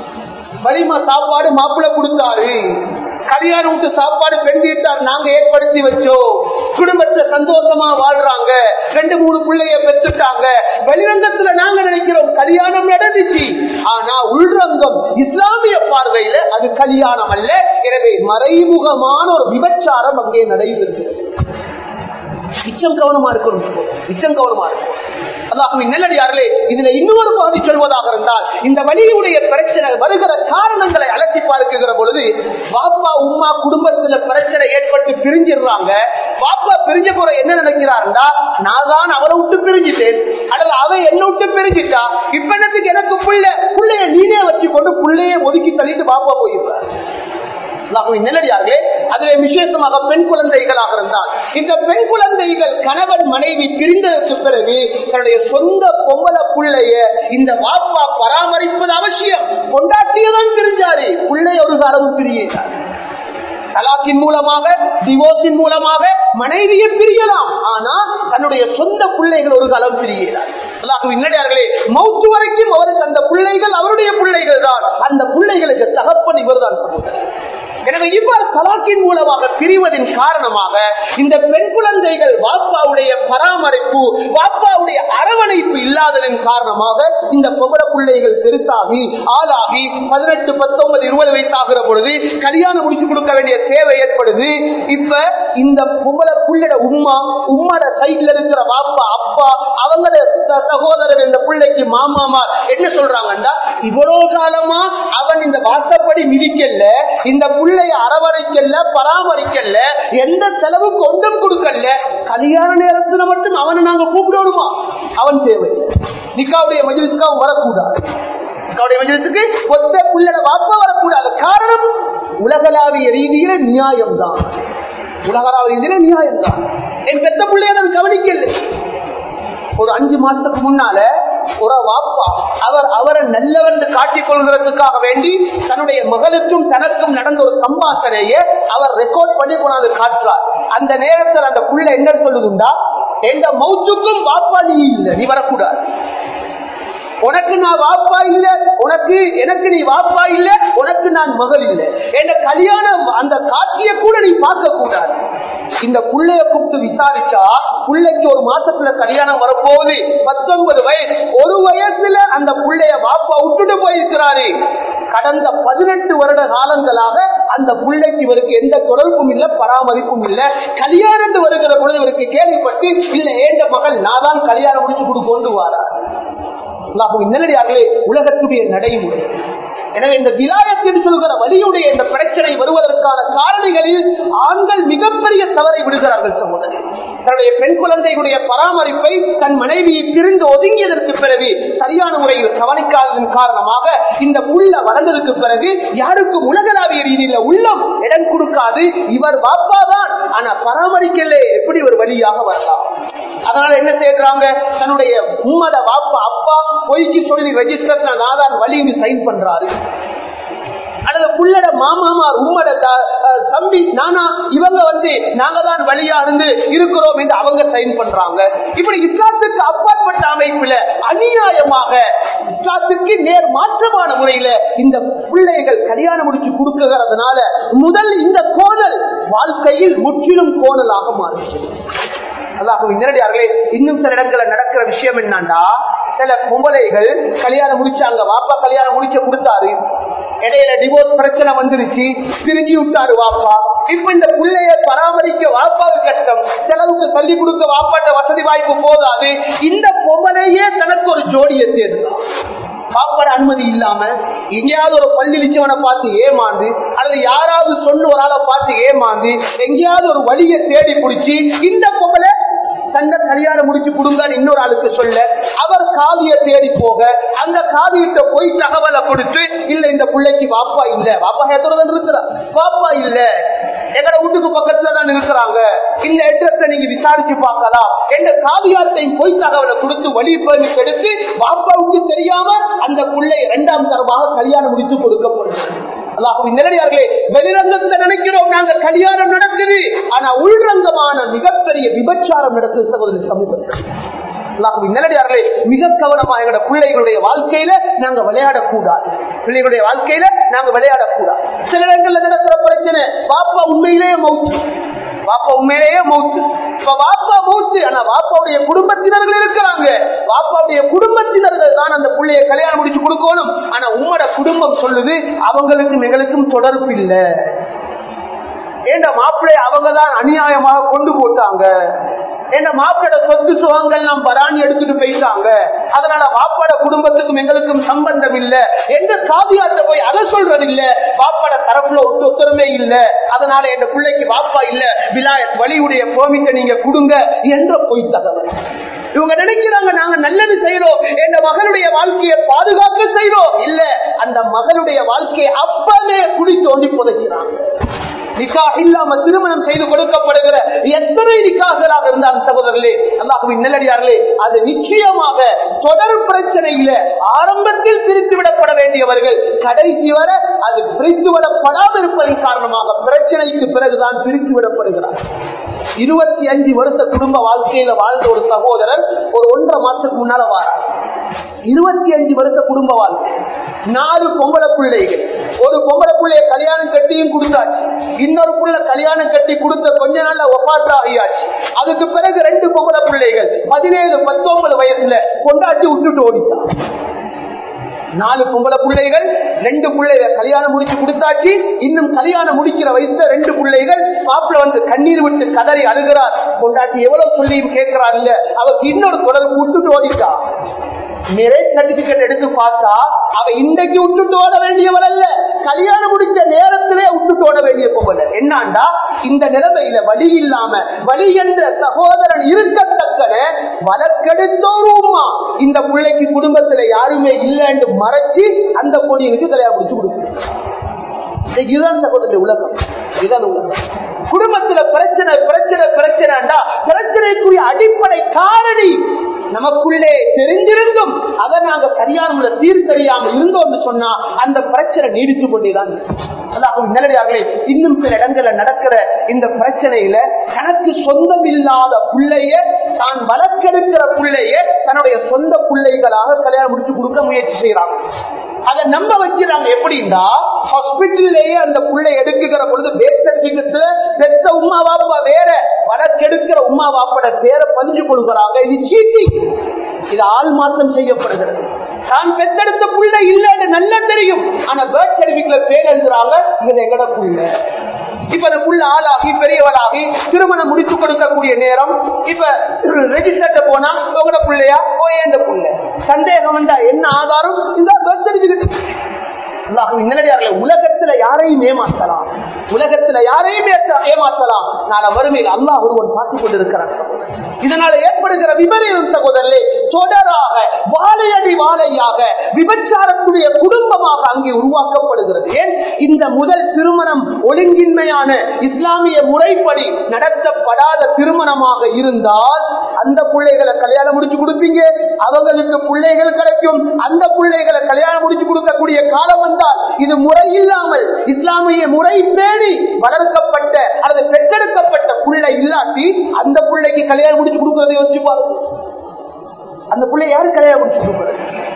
வலிமா சாப்பாடு மாப்பிள்ளை கொடுத்தாரு, கல்யாண வீட்டு சாப்பாடு பெண் வீட்டார் நாங்க ஏற்படுத்தி வச்சோம், குடும்பத்தை சந்தோஷமா வாழ்றாங்க, 2-3 பிள்ளைய பெற்றுட்டாங்க. வெளிரங்கத்துல நாங்க நினைக்கிறோம் கல்யாணம் நடந்துச்சு. ஆனா உள்ரங்கம் இஸ்லாமிய பார்வையில அது கல்யாணம் அல்ல. எனவே மறைமுகமான ஒரு விபச்சாரம் அங்கே நடைபெறுகிறது. நிச்சயம் கவனமா இருக்கணும். அல்லாஹ்வின் நல்லடியார்களே, இதுல இன்னொரு பகுதி சொல்வதாக இருந்தால், இந்த வழியுடைய பிரச்சனை வருகிற காரணங்களை அலசி பார்க்கிற பொழுது பாப்பா உம்மா குடும்பத்துல பிரச்சனை ஏற்பட்டு பிரிஞ்சிடுறாங்க. பாப்பா பிரிஞ்ச போற என்ன நினைக்கிறாருந்தா, நான் தான் அவளை விட்டு பிரிஞ்சிட்டேன், அல்லது அவ என்ன விட்டு பிரிஞ்சிட்டா, இப்ப என்னத்துக்கு எனக்கு புள்ளைய நீனே வச்சு கொண்டு புள்ளைய ஒதுக்கி தள்ளிட்டு பாப்பா போயிருப்பார். நல்லடியார்களே, அதிலே விசேஷமாக பெண் குழந்தைகளாக இருந்தால், இந்த பெண் குழந்தைகள் கணவன் மனைவி பிரிந்ததற்கு பிறகு தன்னுடைய சொந்த பொம்பளை புள்ளைய இந்த வாப்பா பராமரிப்பது அவசியம். கொண்டாட்டியதான் பிரிஞ்சாரு, புள்ளைய ஒரு காலம் பிரியார். தலாக்கின் மூலமாக டிவோர்ஸின் மூலமாக மனைவியை பிரியலாம், ஆனா தன்னுடைய சொந்த பிள்ளைகள் ஒரு காலம் பிரியார். அல்லாஹ்வின் நல்லடியார்களே, மௌத்து வரைக்கும் அவருக்கு அந்த பிள்ளைகள் அவருடைய பிள்ளைகள் தான். அந்த பிள்ளைகளுக்கு தகப்பன் இவர் தான். எனவே இவ்வாறு தலாக்கின் மூலமாக பிரிவதின் காரணமாக இந்த பெண் குழந்தைகள் வாப்பாவுடைய பராமரிப்பு, வாப்பாவுடைய அரவணைப்பு இல்லாததன் காரணமாக இந்த பொம்பளை பிள்ளைகள் பெருசாகி ஆளாகி 18, 19, 20 வயசாகிற பொழுது கல்யாணம் முடிச்சு கொடுக்க வேண்டிய தேவை ஏற்படுது. இப்ப இந்த பொம்பளை பிள்ளைட உம்மோட சைட்ல இருக்கிற வாப்பா அப்பா அவங்களோட சகோதரர் இந்த பிள்ளைக்கு மாமாமா என்ன சொல்றாங்கன்னா, இவ்வளவு காலமா அவன் இந்த வாசப்படி மிதிக்கல, இந்த பிள்ளைய அரவணைக்கல, பராமரிக்கல, எந்த செலவுக்கு ஒன்றும் கொடுக்கல, கல்யாண நேரத்துல மட்டும் அவனை நாங்க கூப்பிடணுமா? அவன் தேவை. நிக்காவுடைய மஜ்லிஸ்க்கு அவன் வரக்கூடாது. நிக்காவுடைய மஜ்லிஸ்க்கு ஒத்த பிள்ளைட வாப்பா வரக்கூடாது. காரணம் உலகளாவிய ரீதியில நியாயம் தான். உலகளாவிய ரீதியில நியாயம் தான். என் பெத்த பிள்ளைய நான் கவனிக்கல. ஒரு 5 மாசத்துக்கு முன்னால ஒரு வாப்பா அவரை நல்லவென்று காட்டிக் கொள்வதற்காக வேண்டி தன்னுடைய மகளுக்கும் தனக்கும் நடந்த ஒரு சம்பாஷணையை அவர் ரெக்கார்ட் பண்ணி கொண்டாந்து காட்டுறார். அந்த நேரத்தில் அந்த புள்ள என்ன சொல்லுதுண்டா, எந்த மௌத்துக்கும் வாப்பா நீ இல்லை, நீ வரக்கூடாது, உனக்கு நான் வாப்பா இல்ல, எனக்கு நீ வாப்பா இல்ல, உனக்கு நான் மகள் இல்ல, என்ற கல்யாணம் அந்த காட்சியை கூட நீ பார்க்க கூடாது. இந்த புள்ளைய கூப்பிட்டு விசாரிச்சா புள்ளைக்கு ஒரு மாசத்துல கல்யாணம் வரப்போகுது, 19 வயசு. ஒரு வயசுல அந்த புள்ளைய வாப்பா விட்டுட்டு போயிருக்கிறாரு. கடந்த 18 வருட காலங்களாக அந்த புள்ளைக்கு இவருக்கு எந்த தொடர்பும் இல்ல, பராமரிப்பும் இல்ல. கல்யாணம் வருகிற பொழுது இவருக்கு கேள்விப்பட்டு, இல்ல ஏண்ட மகள் நான் தான் கல்யாணம் முடிச்சு கொண்டு வாரார். நல்லடியார்களே, உலகத்துடைய நடைமுறை. எனவே இந்த விலாயத்தில் சொல்கிற வலியுடைய இந்த பிரச்சனை வருவதற்கான காரணிகளில் ஆண்கள் மிகப்பெரிய தவறை விடுகிறார்கள். சகோதரர், தன்னுடைய பெண் குழந்தைகளுடைய பராமரிப்பை தன் மனைவியை பிரிந்து ஒதுங்கியதற்கு பிறகு சரியான முறையில் கவனிக்காததன் காரணமாக இந்த புள்ள வளர்ந்ததற்கு பிறகு யாருக்கும் உலகளாவிய ரீதியில் உள்ளம் இடம் கொடுக்காது. இவர் வாப்பாதான், ஆனா பராமரிக்கலே, எப்படி ஒரு வழியாக வரலாம்? அதனால என்ன செய்யறாங்க, தன்னுடைய உம்மட வாப்பா அப்பா பொய்க்கு சொல்லி ரெஜிஸ்டர் நான் தான் வழின்னு சைன் பண்றாரு. அல்லது புள்ளட மாமாமார் உம்மட தம்பி நானா இவங்க நாங்க தான் வழியா இருந்து இருக்கிறோம் என்று அவங்க சைன் பண்றாங்க. இப்படி இஸ்லாத்துக்கு அப்பாற்பட்ட அமைப்புல அநியாயமாக இஸ்லாத்துக்கு நேர் மாற்றமான முறையில இந்த பிள்ளைகள் கல்யாணம் முடிச்சு கொடுக்கிறதுனால முதல் இந்த கோணல் வாழ்க்கையில் முற்றிலும் கோணலாக மாறிச்சு. நேரடியார்களே, இன்னும் சில இடங்களில் நடக்கிற விஷயம் என்னன்னா, சில பொம்பளைகள் கல்யாணம் முடிச்சாங்க, வாப்பா கல்யாணம் முடிச்ச கொடுத்தாரு, இடையில டிவோர்ஸ் பிரச்சனை வந்துருச்சு, பிரிஞ்சு விட்டாரு வாப்பா. இப்ப இந்த பிள்ளைய பராமரிக்க வாப்பாவுக்கு கஷ்டம், செலவுக்கு தள்ளி கொடுக்க வாப்பாட்ட வசதி வாய்ப்பு போதாது. இந்த பொம்பளையே தனக்கு ஒரு ஜோடியை தேர்ந்தா, பாப்பாட அனுமதி இல்லாம எங்கேயாவது ஒரு பள்ளி லிச்சவனை பார்த்து ஏமாந்து, அல்லது யாராவது சொன்ன ஒரு ஆளை பார்த்து ஏமாந்து, எங்கேயாவது ஒரு வழியை தேடி பிடிச்சி இந்த பொம்பளை தன்னை கல்யாணம் முடிச்சு கொடுங்க இன்னொரு ஆளுக்கு சொல்ல, அவர் காவிய தேடி போக, அந்த காவியிட்ட போய் தகவலை கொடுத்து, இல்ல இந்த பிள்ளைக்கு வாப்பா இல்ல, வாப்பா ஏத்துறதுன்னு இருக்கிறார், வாப்பா இல்ல எங்கட வீட்டுக்கு பக்கத்துல தான் இருக்கிறாங்க, இந்த அட்ரஸ் நீங்க விசாரிச்சு பார்க்கலாம் என்ற காவியாத்தையும் போய் தகவலை கொடுத்து வழி பெர்மிட் எடுத்து வாப்பாவுக்கு தெரியாம அந்த பிள்ளை 2ஆம் தரமாக கல்யாணம் முடித்து கொடுக்கப்படுது. நேரடியார்களே, வெளிரங்கத்தில் நினைக்கிறோம் நாங்க கல்யாணம் நடக்குது, ஆனா உள்ரங்கமான மிகப்பெரிய விபச்சாரம் நடக்குது சகோதரி சமூகத்தில். நல்லடியார்களே, மிக கவனமா எங்களோட பிள்ளைகளுடைய வாழ்க்கையில நாங்க விளையாடக்கூடாது, பிள்ளைகளுடைய வாழ்க்கையில நாங்க விளையாடக்கூடாது. சில இடங்கள்ல நடக்கிற பிரச்சனை, பாப்பா உண்மையிலேயே மௌத்து, வாப்பா உண்மையிலேயே மௌத்து. வாப்பா மௌத்து, ஆனா வாப்பாவுடைய குடும்பத்தினர்கள் இருக்கிறாங்க, வாப்பாவுடைய குடும்பத்தினர்கள் தான் அந்த பிள்ளைய கல்யாணம் முடிச்சு கொடுக்கணும். ஆனா உம்மோட குடும்பம் சொல்லுது அவங்களுக்கும் எங்களுக்கும் தொடர்பு இல்லை, ஏண்ட மாப்பிள்ளைய அவங்கதான் அநியாயமாக கொண்டு போட்டாங்க, என்ற மாப்பிளோட சொத்து சுகங்கள் நாம் பராணி எடுத்துட்டு போயிட்டாங்க, அதனால வாப்பாட குடும்பத்துக்கும் எங்களுக்கும் சம்பந்தம் இல்லை என்று காவியாட்ட போய் அதை சொல்றது இல்ல, வாப்பாட தரப்புல ஒத்துமே இல்ல, அதனால என் பிள்ளைக்கு வாப்பா இல்ல, விலாயத் வழியுடைய பெர்மிட்டை நீங்க கொடுங்க என்ற பொய் தகவல். இவங்க நினைக்கிறாங்க நாங்க நல்லது செய்யறோம், என் மகளுடைய வாழ்க்கையை பாதுகாக்க செய்யறோம். இல்ல, அந்த மகளுடைய வாழ்க்கையை அப்பவே குடி தோண்டி புதைக்கிறாங்க. நிக்கா இல்லாம திருமணம் செய்து கொடுக்கப்படுகிற எத்தனை நிக்காகளாக இருந்தாலும் சகோதரர்களே, அல்லாஹ்வின் நல்லடியார்களே, அது நிச்சயமாக தொடர் பிரச்சனையில ஆரம்பத்தில் பிரித்து விடப்பட வேண்டியவர்கள் கடைசி வரை அது பிரித்து விடப்படாமல் இருப்பதன் காரணமாக பிரச்சனைக்கு பிறகுதான் பிரித்து விடப்படுகிறார். 25 வருஷ குடும்ப வாழ்க்கையில வாழ்ந்த ஒரு சகோதரர் சகோதரர் ஒரு 1.5 மாசத்துக்கு முன்னால வாரார். 25 வருஷ குடும்ப வாழ்க்கை, 4 பொம்பளை பிள்ளைகள். ஒரு பொம்பளை பிள்ளைய கல்யாணம் கட்டியும் கொடுத்தாச்சு, இன்னொரு புள்ள கல்யாணம் கட்டி கொடுத்த கொஞ்ச நாள்ல ஒப்பாற்ற ஆகியாச்சு. அதுக்கு பிறகு 2 பொம்பளை பிள்ளைகள் 17-19 வயசுல கொண்டாட்டி விட்டுட்டு ஓடிட்டான். 4 பொம்பளை பிள்ளைகள், 2 பிள்ளைகள் கல்யாணம் முடிச்சு கொடுத்தாச்சு, இன்னும் கல்யாணம் முடிக்கிற வயசுல 2 பிள்ளைகள். மாப்பிள்ள வந்து கண்ணீர் விட்டு கதறி அழுகிறார். கொண்டாட்டி எவ்வளவு சொல்லியும் கேட்கிறார் இல்ல, அவருக்கு இன்னொரு தொடர்பு விட்டுட்டு ஓடிட்டா. மேரேஜ் சர்டிபிகேட் எடுத்து பார்த்தா அவ இன்றைக்கு விட்டுட்டு ஓட வேண்டியவள் அல்ல, கல்யாணம் முடிச்ச நேரத்திலே விட்டுட்டு ஓட வேண்டிய பொம்பளை. என்னாண்டா இந்த நிலைமையில வழி இல்லாம வழி என்ற சகோதரன் இருக்கத்தக்கன வழக்கெடுத்தோருமா இந்த பிள்ளைக்கு குடும்பத்துல யாருமே இல்லைன்னு மறைச்சு அந்த பொடியனுக்கு கல்யாணம் முடிச்சு கொடுக்கணும். இதுதான் சகோதரர் உலகம், இதுதான் உலகம். குடும்பத்துல பிரச்சனை பிரச்சனை பிரச்சனைடா பிரச்சனைக்குரிய அடிப்படை காரணி நமக்குள்ளே தெரிஞ்சிருந்தும் அதை நாங்க சரியான முறை தீர்த்தறியாம இருந்தோம்னு சொன்னா அந்த பிரச்சனை நீடித்து கொண்டேதான். நிலையார்களே, இன்னும் சில இடங்கள்ல நடக்கிற இந்த பிரச்சனையில தனக்கு சொந்தம் இல்லாத பிள்ளைய தான் வளர்க்கெடுக்கிற பிள்ளைய தன்னுடைய சொந்த பிள்ளைகளாக கல்யாணம் முடிச்சு கொடுக்க முயற்சி செய்யறாங்க. அதை நம்ப வைக்கிறாங்க. எப்படின்னா ஹாஸ்பிட்டல்லேயே அந்த புள்ளை எடுக்குகிற பொழுது பெத்த உமா பாப்பா வேற, வழக்கெடுக்கிற உமா பாப்போட பேரை பதிஞ்சு கொடுக்கிறாங்க. இது சீட்டிங், இது ஆள் மாற்றம் செய்யப்படுகிறது. தான் பெத்தெடுத்த புள்ளை இல்லைன்னு நல்லா தெரியும், ஆனா பர்த் சர்டிபிகேட்ல பேர் எழுதுறாங்க இது எங்கட புள்ள. இப்ப அந்த புள்ள ஆளாகி பெரியவளாகி திருமணம் முடிச்சு கொடுக்கக்கூடிய நேரம் இப்ப ரெஜிஸ்டர்ட்ட போனா உங்களோட புள்ளையா இந்த புள்ள சந்தேகம் வந்தா என்ன ஆதாரம்? இந்த பர்த் சர்டிபிகேட். உலகத்துல யாரையும் ஏமாற்றலாம், உலகத்துல யாரையும் ஏமாற்றலாம். நாளை வறுமையில் அல்லாஹ் ஒருவன் பார்த்துக் கொண்டிருக்கிறார். இதனால ஏற்படுகிற விபரீதம் சகோதரர்களே தொடராக வாழையடி வாழையாக விபச்சாரத்துடைய குடும்பமாக அங்கே உருவாக்கப்படுகிறது. ஏன் இந்த முதல் திருமணம் ஒழுங்கின்மையான இஸ்லாமிய முறைப்படி நடத்தப்படாத திருமணமாக இருந்தால் அந்த பிள்ளைகளை கல்யாணம் முடிச்சு கொடுப்பீங்க, அவங்களுக்கு பிள்ளைகள் கிடைக்கும். அந்த பிள்ளைகளை கல்யாணம் முடிச்சு கொடுக்கக்கூடிய காலம் வந்தால் இது முறையில்லாமல் இஸ்லாமிய முறை பேணி வளர்க்கப்பட்ட அல்லது பெற்றெடுக்கப்பட்ட பிள்ளை இல்லாட்டி அந்த பிள்ளைக்கு கல்யாணம் முடிச்சு கொடுக்கறதை யோசிச்சு பாருங்க. அந்த பிள்ளை யாரு கல்யாணம் முடிச்சு கொடுக்கிறது?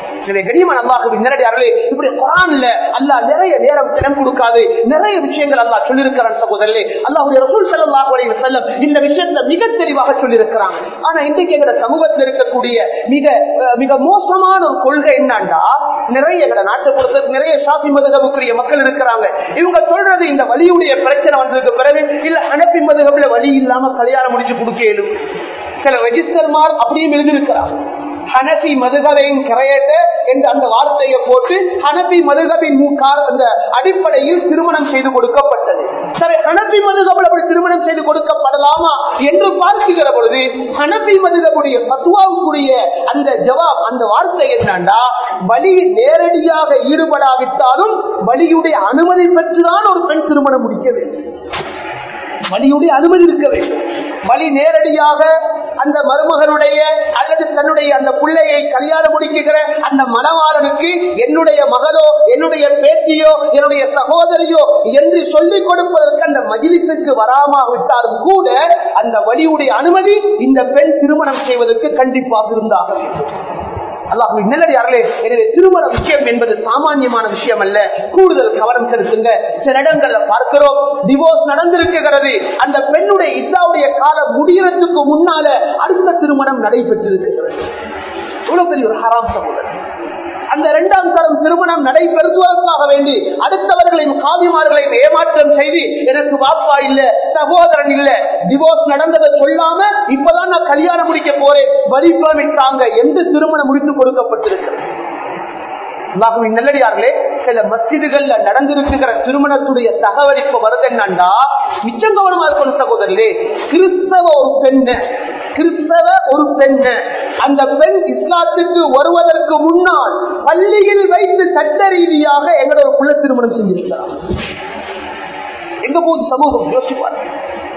இப்படி குர்ஆன்ல அல்லாஹ் நிறைய நேரம் தினம் கொடுக்காது, நிறைய விஷயங்கள் அல்லாஹ் சொல்லியிருக்கிறான் சகோதரர்களே. அல்லாஹ்வுடைய ரசூல் ஸல்லல்லாஹு அலைஹி வஸல்லம் இந்த விஷயத்தை மிக தெளிவாக சொல்லியிருக்கிறாங்க. ஆனா இன்றைக்கு எங்க சமூகத்தில் இருக்கக்கூடிய மிக மிக மோசமான ஒரு கொள்கை என்னன்னா, நிறைய எங்க நாட்டை பொறுத்த நிறைய ஷாஃபி மதுஹபுக்குரிய மக்கள் இருக்கிறாங்க. இவங்க சொல்றது இந்த வலியுடைய பிரச்சனை வந்ததுக்கு பிறகு இல்ல ஹனபி மதுஹப்ல வலி இல்லாம கல்யாணம் முடிச்சு கொடுக்க இயலும். சில ரெஜிஸ்டர்மார் அப்படியும் எழுதியிருக்கிறாங்க. ஹனபி மதுஹபின் கிரையேட் என்ற அந்த வார்த்தையை போட்டு ஹனபி மதுஹபின் அந்த அடிப்படையில் திருமணம் செய்து கொடுக்கப்பட்டது. சரி, ஹனபி மதுஹபில் அப்படி திருமணம் செய்து கொடுக்கப்படலாமா என்று பார்க்கிற பொழுது ஹனபி மதுஹபுடைய ஃபத்வாவுக்குரிய அந்த ஜவாப் அந்த வார்த்தை என்னன்னா, வலி நேரடியாக ஈடுபடாவிட்டாலும் வலியுடைய அனுமதி பெற்றுதான் ஒரு பெண் திருமணம் முடிக்க வேண்டும். வலியுடைய அனுமதி இருக்க வேண்டும். வலி நேரடியாக அந்த மருமகனுடைய அல்லது தன்னுடைய அந்த பிள்ளையை கல்யாணம் முடிக்கிற அந்த மணவாளனுக்கு என்னுடைய மகளோ என்னுடைய பேத்தியோ என்னுடைய சகோதரியோ என்று சொல்லிக் கொடுப்பதற்கு அந்த மஜ்லிஸுக்கு வராமல் விட்டாலும் கூட அந்த வலியுடைய அனுமதி இந்த பெண் திருமணம் செய்வதற்கு கண்டிப்பாக இருந்தாக வேண்டும். அல்லாஹ்வின் நல்லடியார்களே, எனவே திருமண விஷயம் என்பது சாமானியமான விஷயம் அல்ல. கூடுதல் கவனம் செலுத்துங்க. சில இடங்கள்ல பார்க்கிறோம் டிவோர்ஸ் நடந்திருக்கிறது. அந்த பெண்ணுடைய இத்தாவுடைய காலம் முடியறதுக்கு முன்னால அடுத்த திருமணம் நடைபெற்றிருக்கிறது. இவ்வளவு பெரிய ஒரு ஹராம் சகோதரர். அந்த 2ஆம் தரம் திருமணம் நடைபெறுவதற்காக வேண்டி அடுத்தவர்களையும் காதிமார்களையும் ஏமாற்றம் செய்து எனக்கு வாப்பா இல்ல சகோதரன் இல்ல டிவோர்ஸ் நடந்ததை சொல்லாம இப்பதான் நான் கல்யாணம் முடிக்க போறேன் வலிப்பாங்க என்று திருமணம் முடித்து கொடுக்கப்பட்டிருக்கிறது. நல்லடியார்களே, சில மஸ்ஜிதுகள்ல நடந்திருக்கிற திருமணத்துடைய தகவல் இப்ப வருது என்னண்டா, மிச்சம் கவனமா இருக்கணும் சகோதரர்களே. கிறிஸ்தவ ஒரு பெண் அந்த பெண் இஸ்லாத்துக்கு வருவதற்கு முன்னால் பள்ளியில் வைத்து சட்ட ரீதியாக எங்களோட குல திருமணம் செஞ்சிருக்கிறார். எங்க போது சமூகம் யோசிப்பார்.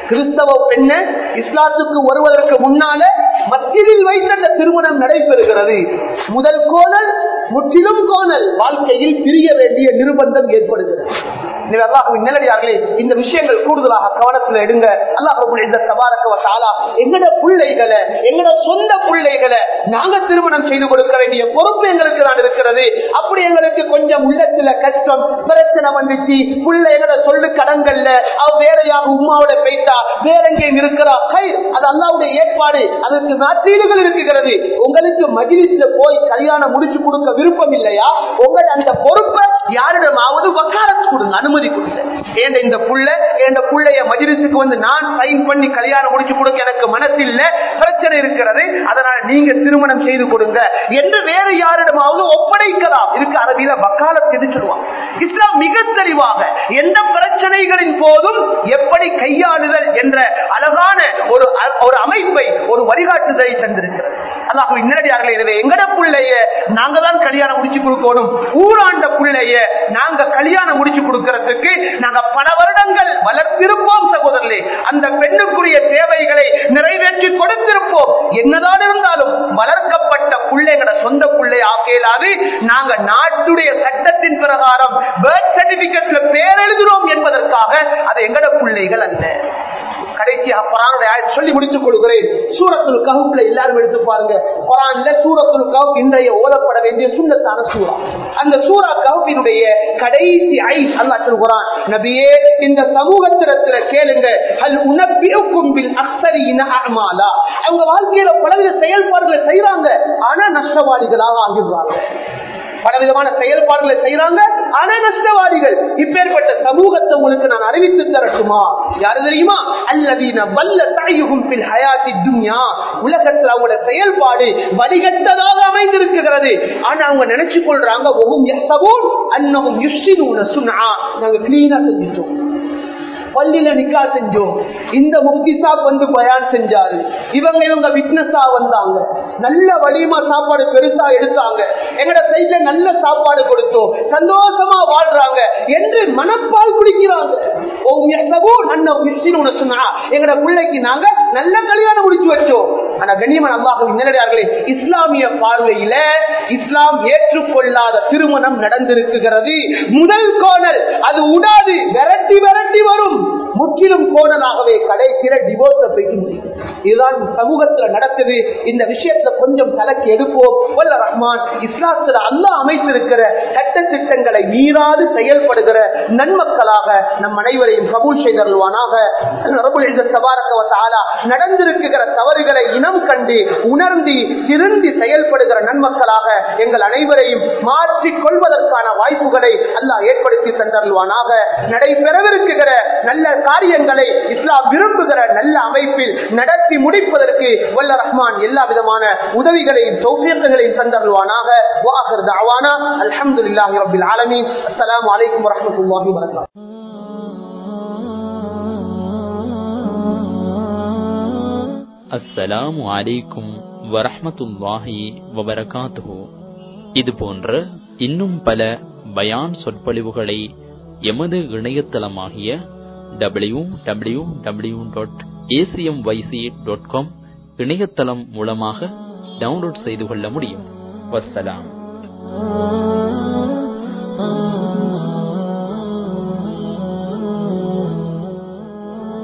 கிறிஸ்தவ பெண்ண இஸ்லாத்துக்கு வருவதற்கு முன்னால மஸ்ஜிதில் வைத்து அந்த திருமணம் நடைபெறுகிறது. முதல் கோணல் முற்றிலும் கோணல், வாழ்க்கையில் பிரிய வேண்டிய நிர்பந்தம் ஏற்படுகிறது. நல்லடியார்களே, இந்த விஷயங்கள் கூடுதலாக கவனத்தில் எடுங்க. அல்லாஹ் ரப்பல் இஸ்ஸத் தபாரக வ தஆலா எங்கட பிள்ளைகளை, எங்கட சொந்த பிள்ளைகளை நாங்க திருமணம் செய்து கொடுக்க வேண்டிய பொறுப்பு எங்களுக்கு தான் இருக்கிறது. அப்படி எங்களுக்கு கொஞ்சம் உள்ளத்துல கஷ்டம் பிரச்சனை வந்துச்சு, புள்ள எங்கட சொல்லு கடங்கள்ல அவ வேற யாரும் உம்மாவோட போயிட்டா வேற எங்கேயும் இருக்கிறா, அது அல்லாஹ்வுடைய ஏற்பாடு, அதற்கு மாற்றீடுகள் இருக்கிறது. உங்களுக்கு மஜ்லிஸ்ல போய் கல்யாணம் முடிச்சு கொடுக்க விருப்பம் இல்லையா? உங்களோட அந்த பொறுப்பை யாரிடமாவது வக்காலத்து கொடுங்க, அனுமதி கொடுங்க. ஏன் இந்த புள்ளைய மஜ்லிஸுக்கு வந்து நான் சைன் பண்ணி கல்யாணம் முடிச்சு கொடுக்க எனக்கு மனசில்ல, பிரச்சனை இருக்கிறது, அதனால நீங்க திருமணம் செய்து கொடுங்க என்று வேற யாரிடமாவது ஒப்படைக்கலாம். இதுக்கு அரபியில வக்காலத்து என்று சொல்லுவாங்க. இஸ்லாம் மிக தெளிவாக எந்த பிரச்சனைகளின் போதும் எப்படி கையாளுதல் என்ற அழகான ஒரு அமைப்பை, ஒரு வழிகாட்டுதலை தந்திருக்கிறது. அல்லாஹ்வின் நல்லடியார்களே, எனவே எங்கட பிள்ளைய நாங்க தான் கல்யாணம் முடிச்சு கொடுக்கணும். ஊராண்ட பிள்ளைய நாங்க கல்யாணம் முடிச்சு கொடுக்கிறதுக்கு நாங்க பல வருடங்கள் வளர்த்திருப்போம் சகோதரர்களே. அந்த பெண்ணுக்குரிய தேவைகளை நிறைவேற்றி கொடுத்திருப்போம். என்னதான் இருந்தாலும் வளர்க்கப்பட்ட பிள்ளைங்கள சொந்த பிள்ளை ஆக்கையிலாது நாங்க நாட்டுடைய சட்டத்தின் பிரகாரம் பர்த் சர்டிபிகேட்ல பேர் எழுதுறோம் என்பதற்காக அது எங்கட பிள்ளைகள் அல்ல. கடைசியாக குர்ஆனுடைய ஆயத்தை சொல்லி முடித்துக் கொள்கிறேன். சூரத்துல் கஹ்ஃப்ல எல்லாரும் எடுத்து பாருங்க. குர்ஆன்ல சூரத்துல் கஹ்ஃப் இன்றைய ஓதப்பட வேண்டிய சுன்னத்தான சூரா. அந்த சூரா கஹ்ஃபினுடைய கடைசி ஆயத் அல்லாஹ் சொல்கிறான், நபியே இந்த சமூகத்திரத்துல கேளுங்க, ஹல் உனபியுக்கும் பில் அக்ஸரீன அஅமாலா. அவங்க வாழ்க்கையில பலவித செயல்பாடுகளை செய்றாங்க, ஆனா நஷ்டவாளிகளாக ஆகிடுறாங்க. பலவிதமான செயல்பாடுகளை செய்யறாங்க, ஆனா நஷ்டவாதிகள். இப்பேற்பட்ட சமூகத்தை உங்களுக்கு நான் அறிவித்து தரட்டுமா? யாரு தெரியுமா? அல்லதீன வல்ல தஅய்யுஹும் ஃபில் ஹயாத்தித் துன்யா. உலகத்துல அவங்களோட செயல்பாடு வழிகட்டதாக அமைந்திருக்கிறது, ஆனா அவங்க நினைச்சு கொள்றாங்க வஹும் யஹ்சபூன் அன்னஹும் யுஹ்சினூன சுன்ஆ. நாங்க கிளீனா செஞ்சிட்டோம், பள்ளியில நிக்கா செஞ்சோம், இந்த முஃப்தி சாப் வந்து பயான் செஞ்சாரு, இவங்க விட்னஸா வந்தாங்க, நல்ல வலிமா சாப்பாடு பெருசா எடுத்தாங்க, எங்கட சைட்ல நல்ல சாப்பாடு கொடுத்தோம், சந்தோஷமா வாழ்றாங்க என்று மனப்பால் குடிக்கிறாங்க. எங்கட பிள்ளைக்கு நாங்க நல்ல கல்யாணம் முடிச்சு வச்சோம். ஆனா கண்ணியமான அல்லாஹ்வின் நல்லடியார்களே, இஸ்லாமிய பார்வையில இஸ்லாம் ஏற்றுக்கொள்ளாத திருமணம் நடந்திருக்கிறது. முதல் கோணல் அது உடாது, விரட்டி விரட்டி வரும். முற்றிலும் கோணலாகவே கடைசியில டிவோர்ஸ் போயிட்டு முடியும். இதுதான் சமூகத்துல நடக்குது. இந்த விஷயத்துல கொஞ்சம் கலக்கி எடுப்போம். வல்ல ரஹ்மான் இஸ்லாத்துல அல்லாஹ் அமைத்திருக்கிற சட்ட திட்டங்களை மீறாது செயல்படுகிற நன்மக்களாக நம் அனைவரையும் கபூல் செய்தருள்வானாக. ரப்பல் இஸ்ஸத் தபாரக வ தஆலா நடந்திருக்கிற தவறுகளை இனம் கண்டு உணர்ந்து திருந்தி செயல்படுகிற நன்மக்களாக எங்கள் அனைவரையும் மாற்றிக் கொள்வதற்கான வாய்ப்புகளை அல்லாஹ் ஏற்படுத்தி தந்தருள்வானாக. நடைபெறவிருக்கிற நல்ல காரியங்களை இஸ்லாம் விரும்புகிற நல்ல அமைப்பில் நடத்தி முடிப்பதற்கு வல்ல ரஹ்மான் எல்லா விதமான உதவிகளையும் தௌஃபீக்குகளையும் தந்தருள்வானாக. வஆகிர் தஅவானா அல்ஹம்துலில்லாஹி ரப்பில் ஆலமீன். அஸ்ஸலாமு அலைக்கும் வரஹ்மத்துல்லாஹி வபரகாத்துஹு. அஸ்ஸலாமு அலைக்கும் வரஹ்மத்துல்லாஹி வபரகாத்துஹு. இது போன்ற இன்னும் பல பயான் சொற்பொழிவுகளை எமது இணையதளமாகிய www.acmyc.com இணையதளம் மூலமாக டவுன்லோட் செய்து கொள்ள முடியும். வஸ்ஸலாம்.